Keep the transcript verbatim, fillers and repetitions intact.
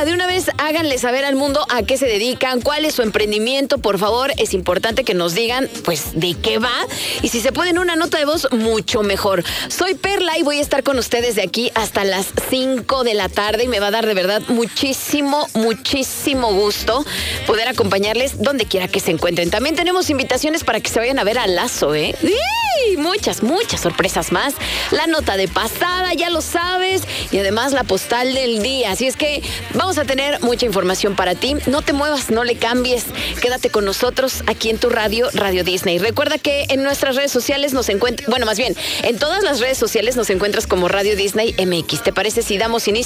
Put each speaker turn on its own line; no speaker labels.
de una vez háganle saber al mundo a qué se dedican, cuál es su emprendimiento, por favor. Es importante que nos digan, pues, de qué va. Y si se pueden una nota de voz, mucho mejor. Soy Perla y voy a estar con ustedes de aquí hasta las cinco de la tarde y me va a dar de verdad muchísimo, muchísimo gusto poder acompañarles donde quiera que se encuentren. También tenemos invitaciones para que se vayan a ver a Lazo, ¿eh? ¡Sí! Muchas, muchas sorpresas más. La nota de pasada, ya lo sabes, y además la postal del día. Así es que vamos a tener mucha información para ti. No te muevas, no le cambies. Quédate con nosotros aquí en tu radio, Radio Disney. Recuerda que en nuestras redes sociales nos encuentras, bueno, más bien, en todas las redes sociales nos encuentras como Radio Disney M X. ¿Te parece si damos inicio